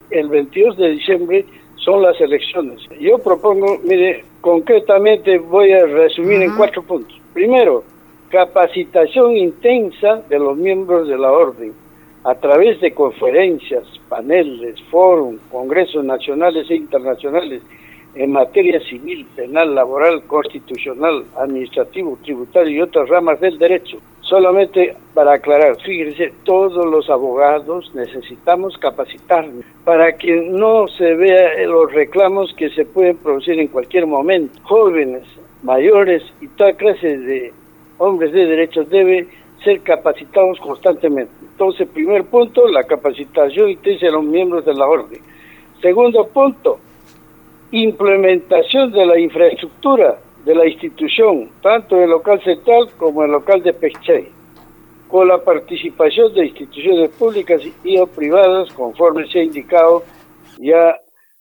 el 22 de diciembre son las elecciones. Yo propongo, mire, concretamente voy a resumir en 4 puntos. Primero, capacitación intensa de los miembros de la orden a través de conferencias, paneles, foros, congresos nacionales e internacionales en materia civil, penal, laboral, constitucional, administrativo, tributario y otras ramas del derecho. Solamente para aclarar, fíjense, todos los abogados necesitamos capacitarnos para que no se vea los reclamos que se pueden producir en cualquier momento. Jóvenes, mayores y toda clase de hombres de derechos deben ser capacitados constantemente. Entonces, primer punto, la capacitación intensa de los miembros de la orden. Segundo punto, implementación de la infraestructura de la institución, tanto en el local central como en el local de Pechay, con la participación de instituciones públicas y o privadas, conforme se ha indicado ya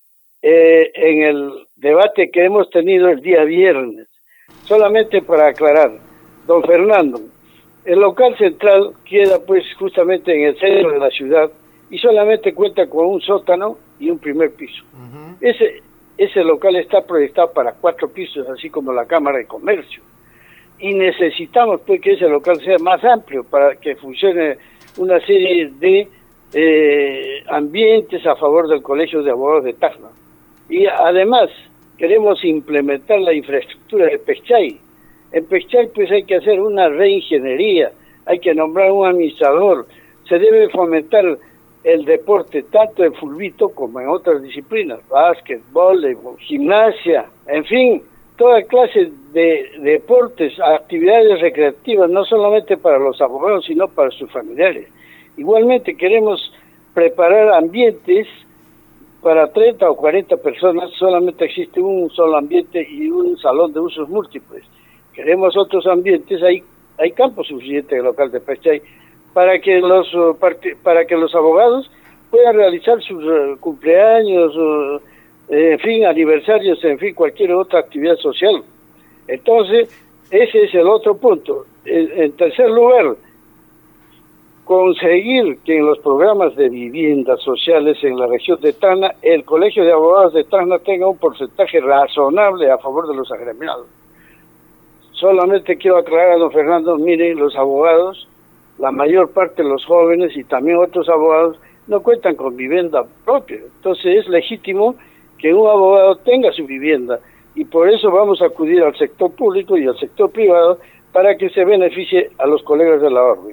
en el debate que hemos tenido el día viernes. Solamente para aclarar, don Fernando, el local central queda pues justamente en el centro de la ciudad y solamente cuenta con un sótano y un primer piso. Ese local está proyectado para 4 pisos, así como la Cámara de Comercio. Y necesitamos pues que ese local sea más amplio para que funcione una serie de ambientes a favor del Colegio de Abogados de Tacna. Y además queremos implementar la infraestructura de Pechay. En Pechay pues hay que hacer una reingeniería, hay que nombrar un administrador, se debe fomentar el deporte tanto en fulbito como en otras disciplinas, básquet, voleibol, gimnasia, en fin, toda clase de deportes, actividades recreativas, no solamente para los abogados, sino para sus familiares. Igualmente queremos preparar ambientes para 30 o 40 personas, solamente existe un solo ambiente y un salón de usos múltiples. Queremos otros ambientes, hay campo suficiente en el local de Pechay, para que los abogados puedan realizar sus cumpleaños, en fin, aniversarios, en fin, cualquier otra actividad social. Entonces, ese es el otro punto. En tercer lugar, conseguir que en los programas de viviendas sociales en la región de Tacna, el Colegio de Abogados de Tacna tenga un porcentaje razonable a favor de los agremiados. Solamente quiero aclarar a don Fernando, miren, los abogados, la mayor parte de los jóvenes y también otros abogados no cuentan con vivienda propia. Entonces es legítimo que un abogado tenga su vivienda y por eso vamos a acudir al sector público y al sector privado para que se beneficie a los colegas de la orden.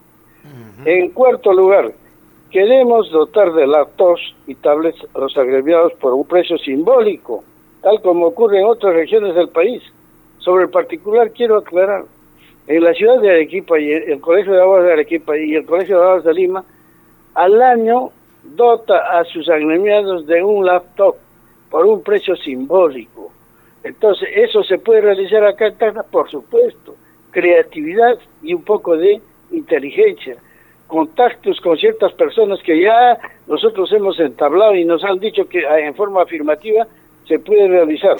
En cuarto lugar, queremos dotar de laptops y tablets a los agremiados por un precio simbólico, tal como ocurre en otras regiones del país. Sobre el particular quiero aclarar, en la ciudad de Arequipa y el Colegio de Abogados de Arequipa y el Colegio de Abogados de Lima, al año dota a sus agremiados de un laptop por un precio simbólico. Entonces, ¿eso se puede realizar acá en Tacna? Por supuesto. Creatividad y un poco de inteligencia. Contactos con ciertas personas que ya nosotros hemos entablado y nos han dicho que en forma afirmativa se puede realizar.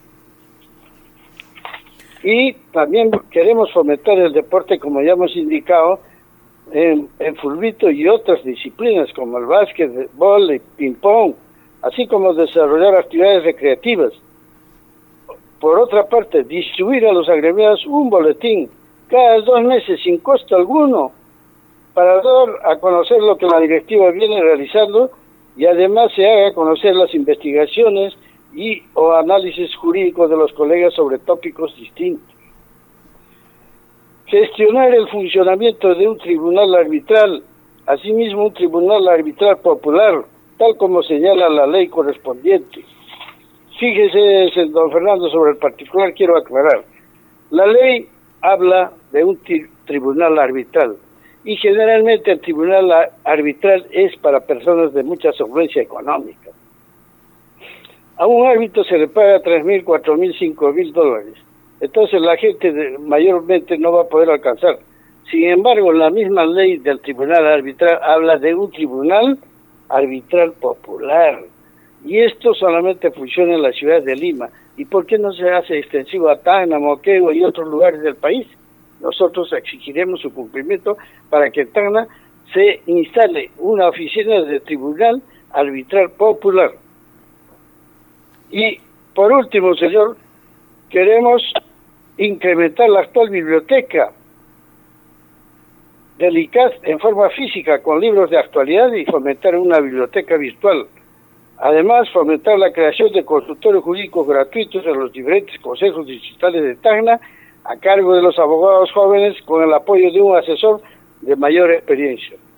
Y también queremos fomentar el deporte, como ya hemos indicado, en fulbito y otras disciplinas como el básquet, vóley, ping-pong, así como desarrollar actividades recreativas. Por otra parte, distribuir a los agremiados un boletín cada 2 meses sin costo alguno para dar a conocer lo que la directiva viene realizando y además se haga conocer las investigaciones y o análisis jurídicos de los colegas sobre tópicos distintos. Gestionar el funcionamiento de un tribunal arbitral, asimismo un tribunal arbitral popular, tal como señala la ley correspondiente. Fíjese, don Fernando, sobre el particular quiero aclarar. La ley habla de un tribunal arbitral y generalmente el tribunal arbitral es para personas de mucha solvencia económica. A un árbitro se le paga 3.000, 4.000, 5.000 dólares. Entonces la gente mayormente no va a poder alcanzar. Sin embargo, la misma ley del tribunal arbitral habla de un tribunal arbitral popular. Y esto solamente funciona en la ciudad de Lima. ¿Y por qué no se hace extensivo a Tacna, Moquegua y otros lugares del país? Nosotros exigiremos su cumplimiento para que en Tacna se instale una oficina de tribunal arbitral popular. Y por último, señor, queremos incrementar la actual biblioteca del ICAS en forma física con libros de actualidad y fomentar una biblioteca virtual. Además, fomentar la creación de consultorios jurídicos gratuitos en los diferentes consejos distritales de Tacna a cargo de los abogados jóvenes con el apoyo de un asesor de mayor experiencia.